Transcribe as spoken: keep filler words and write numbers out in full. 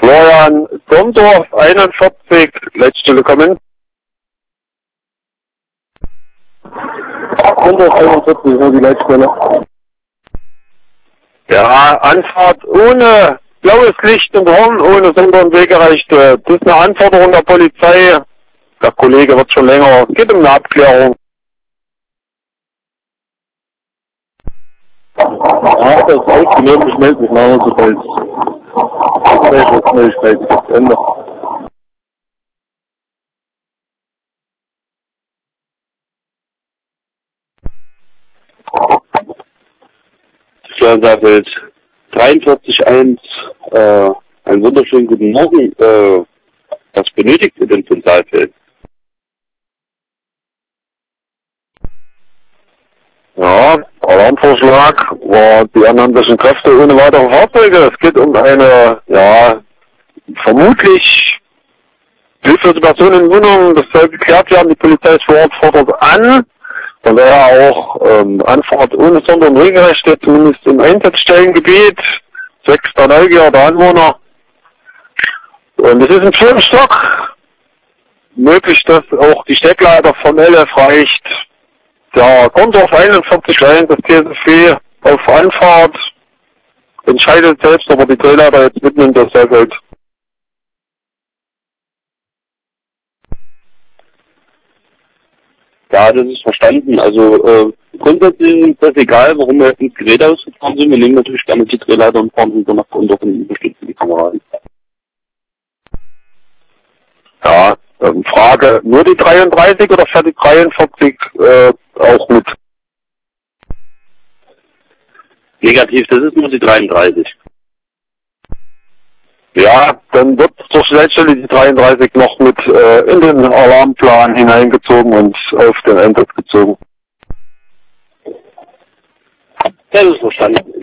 Florian Gondorf, einundvierzig, Leitstelle kommen. Gondorf einundvierzig, nur die Leitstelle. Ja, Anfahrt ohne blaues Licht und Horn, ohne Sonder- und Wegerechte. Das ist eine Anforderung der Polizei. Der Kollege wird schon länger, es geht um eine Abklärung. Ja, das ist ausgenommen, ich melde mich nachher, sobald es Neuigkeiten gibt. Ende. Feld dreiundvierzig eins, äh, einen wunderschönen guten Morgen. Äh, was benötigt ihr denn von Saalfeld? Ja, Alarmvorschlag war die annahmlichen Kräfte ohne weitere Fahrzeuge. Es geht um eine, ja, vermutlich hilflose Person in Wohnung. Das soll geklärt werden. Die Polizei ist vor Ort, fordert an. Von daher auch ähm, Anfahrt ohne Sonder- und Wegerechte, zumindest im Einsatzstellengebiet. Sechster Neugier der Anwohner. Und es ist im vierten Stock möglich, dass auch die Steckleiter vom L F reicht. Der Gondorf einundvierzig eins, das T S V auf Anfahrt, entscheidet selbst, ob er die Drehleiter jetzt mitnimmt, das Saalfeld. Ja, das ist verstanden. Also äh, grundsätzlich ist das egal, warum wir jetzt ins Gerät ausgefahren sind. Wir nehmen natürlich gerne die Drehleiter und fahren so nach Gondorf und unterstützen die Kameraden. Ja, ähm, Frage, nur die dreiunddreißig oder fährt die dreiundvierzig äh, auch mit? Negativ, das ist nur die dreiunddreißig. Ja, dann wird durch die Leitstelle die dreiunddreißig noch mit äh, in den Alarmplan hineingezogen und auf den Einsatz gezogen. Das ist verstanden.